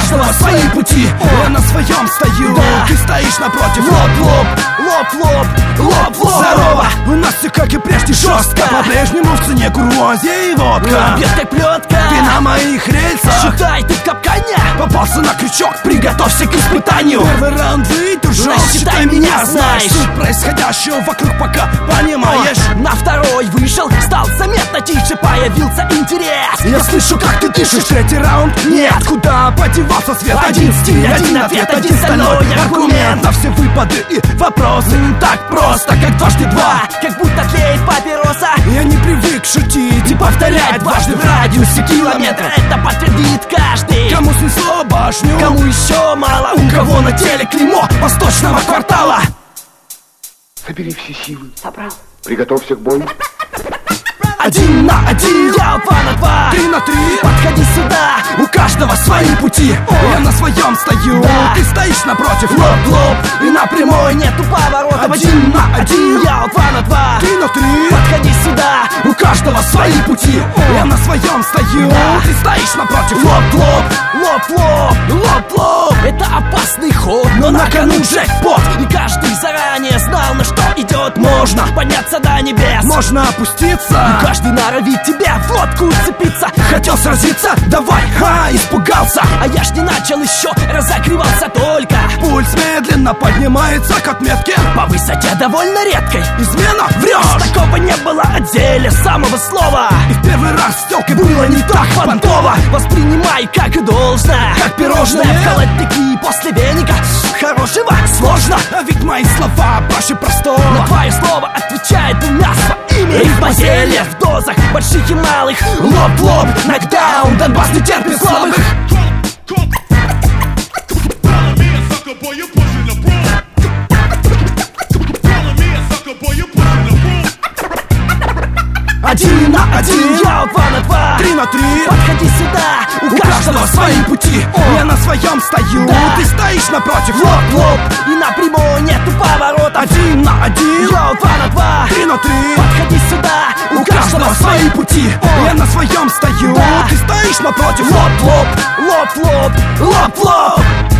каждого свои пути. Я на своем стою, ты стоишь напротив. Лоб-лоб, лоб-лоб, лоб-лоб. Здорово, у нас все как и прежде жестко. По-прежнему в цене курвозия и водка. Бьет как плетка, ты на моих рельсах. считай, ты в капкане. Попался на крючок, приготовься к испытанию. Первый раунд выдержал, считай меня знаешь. Суть происходящего вокруг пока понимаешь. На второй вышел, стал заметно тише, появился интерес. Я слышу, как ты дышишь. Третий раунд нет. Куда подевался свет? Один стиль, один ответ, один стальной аргумент. На все выпады и вопросы так просто, как дважды два. Как будто тлеет папироса. Я не привык шутить и повторять дважды в радиусе километра. Это подтвердит каждый. Кому снесло башню, кому еще мало, у кого на теле клеймо восточного квартала. Собери все силы. Собрал. Приготовься к бою. 1 на 1, я 2 на 2, 3 на 3. Подходи сюда, у каждого свои пути. Я на своем стою, ты стоишь напротив. Лоб-лоб, и на прямой нету поворота. 1 на 1, я 2 на 2, 3 на 3. Подходи сюда, у каждого свои пути. Я на своем стою, ты стоишь напротив. Лоб-лоб, лоб-лоб, лоб-лоб. Это опасный ход, но на кону джекпот. И каждый заранее знал, на что идет. Можно подняться до небес, можно опуститься. Каждый норовит тебя в лодку уцепиться. Хотел сразиться, давай, испугался. А я ж не начал еще, разогревался только. Пульс медленно поднимается к отметке. По высоте довольно редкой. Измена, врешь. Такого не было о деле самого слова. И в первый раз с тёлкой было не так понтово. Воспринимай как и должно, как пирожное. В холодильнике после веника хорошего сложно. А ведь мои слова проще простого. На твое слово отвечает двумя своими. Рифма зелья в дозах больших и малых. Лоб-лоб, нокдаун, Донбасс не терпит слабых. 1 на 1, я 2 на 2, 3 на 3. Подходи сюда, у каждого свои пути. Я на своем стою, ты стоишь напротив. Лоб-лоб, и на прямой нету поворота. 1 на 1, я 2 на 2, 3 на 3. Подходи сюда, у каждого свои пути. Я на своем стою, ты стоишь напротив. Лоб-лоб, лоб-лоб, лоб-лоб.